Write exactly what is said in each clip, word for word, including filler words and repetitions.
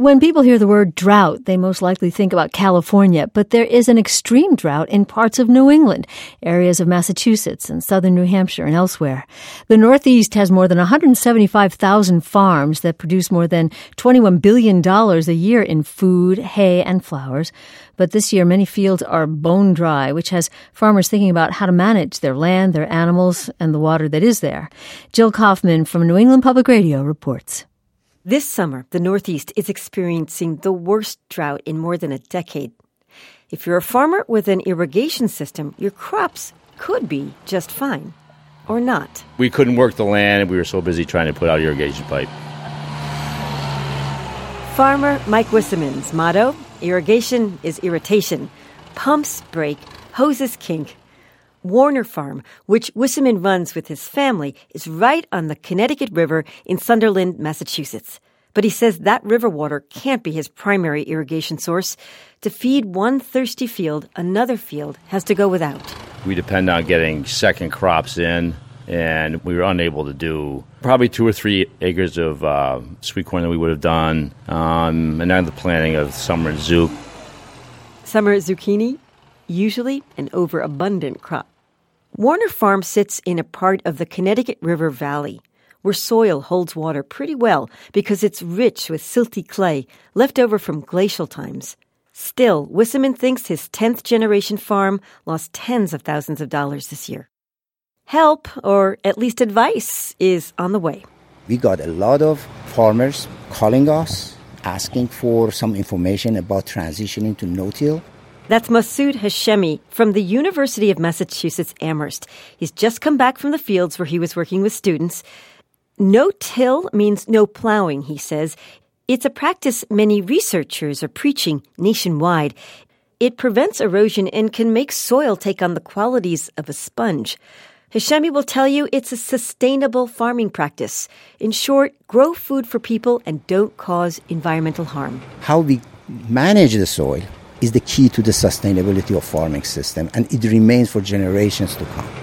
When people hear the word drought, they most likely think about California, but there is an extreme drought in parts of New England, areas of Massachusetts and southern New Hampshire and elsewhere. The Northeast has more than one hundred seventy-five thousand farms that produce more than twenty-one billion dollars a year in food, hay, and flowers. But this year, many fields are bone dry, which has farmers thinking about how to manage their land, their animals, and the water that is there. Jill Kaufman from New England Public Radio reports. This summer, the Northeast is experiencing the worst drought in more than a decade. If you're a farmer with an irrigation system, your crops could be just fine. Or not. We couldn't work the land, and we were so busy trying to put out irrigation pipe. Farmer Mike Wisseman's motto, irrigation is irritation. Pumps break, hoses kink. Warner Farm, which Wisseman runs with his family, is right on the Connecticut River in Sunderland, Massachusetts. But he says that river water can't be his primary irrigation source. To feed one thirsty field, another field has to go without. We depend on getting second crops in, and we were unable to do probably two or three acres of uh, sweet corn that we would have done, um, and then the planting of summer zook. Summer zucchini, usually an overabundant crop. Warner Farm sits in a part of the Connecticut River Valley, where soil holds water pretty well because it's rich with silty clay left over from glacial times. Still, Wisseman thinks his tenth-generation farm lost tens of thousands of dollars this year. Help, or at least advice, is on the way. We got a lot of farmers calling us, asking for some information about transitioning to no-till. That's Masoud Hashemi from the University of Massachusetts Amherst. He's just come back from the fields where he was working with students. No-till means no plowing, he says. It's a practice many researchers are preaching nationwide. It prevents erosion and can make soil take on the qualities of a sponge. Hashemi will tell you it's a sustainable farming practice. In short, grow food for people and don't cause environmental harm. How we manage the soil is the key to the sustainability of farming system, and it remains for generations to come.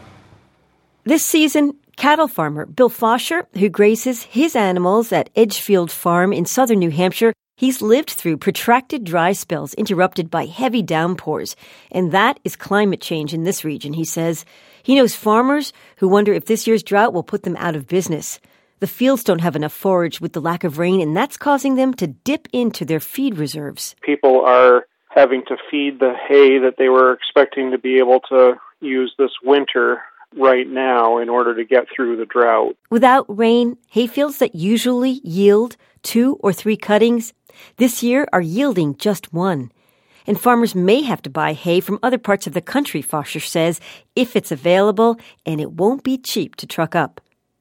This season, cattle farmer Bill Fosher, who grazes his animals at Edgefield Farm in southern New Hampshire, he's lived through protracted dry spells interrupted by heavy downpours, and that is climate change in this region, he says. He knows farmers who wonder if this year's drought will put them out of business. The fields don't have enough forage with the lack of rain, and that's causing them to dip into their feed reserves. People are having to feed the hay that they were expecting to be able to use this winter right now in order to get through the drought. Without rain, hayfields that usually yield two or three cuttings this year are yielding just one. And farmers may have to buy hay from other parts of the country, Fosher says, if it's available, and it won't be cheap to truck up.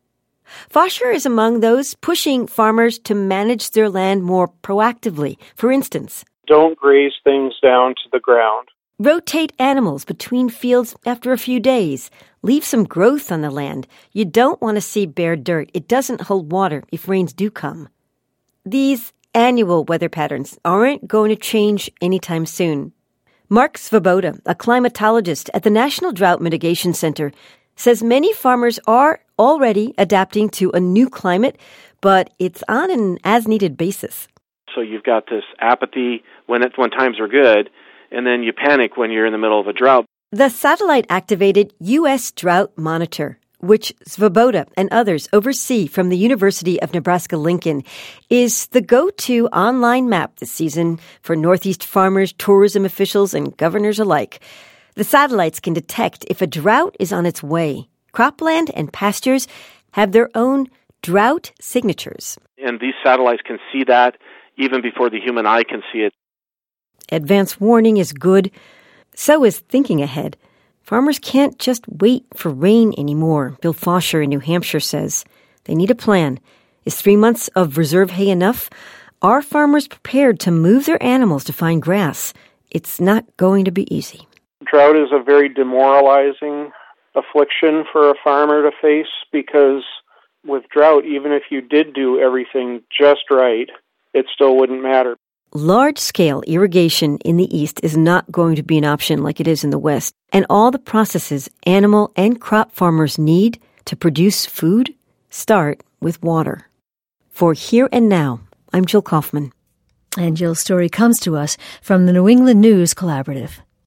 Fosher is among those pushing farmers to manage their land more proactively. For instance, don't graze things down to the ground. Rotate animals between fields after a few days. Leave some growth on the land. You don't want to see bare dirt. It doesn't hold water if rains do come. These annual weather patterns aren't going to change anytime soon. Mark Svoboda, a climatologist at the National Drought Mitigation Center, says many farmers are already adapting to a new climate, but it's on an as-needed basis. So you've got this apathy when it, when times are good, and then you panic when you're in the middle of a drought. The satellite-activated U S Drought Monitor, which Svoboda and others oversee from the University of Nebraska-Lincoln, is the go-to online map this season for Northeast farmers, tourism officials, and governors alike. The satellites can detect if a drought is on its way. Cropland and pastures have their own drought signatures. And these satellites can see that even before the human eye can see it. Advance warning is good. So is thinking ahead. Farmers can't just wait for rain anymore, Bill Fosher in New Hampshire says. They need a plan. Is three months of reserve hay enough? Are farmers prepared to move their animals to find grass? It's not going to be easy. Drought is a very demoralizing affliction for a farmer to face because with drought, even if you did do everything just right, it still wouldn't matter. Large-scale irrigation in the East is not going to be an option like it is in the West. And all the processes animal and crop farmers need to produce food start with water. For Here and Now, I'm Jill Kaufman. And Jill's story comes to us from the New England News Collaborative.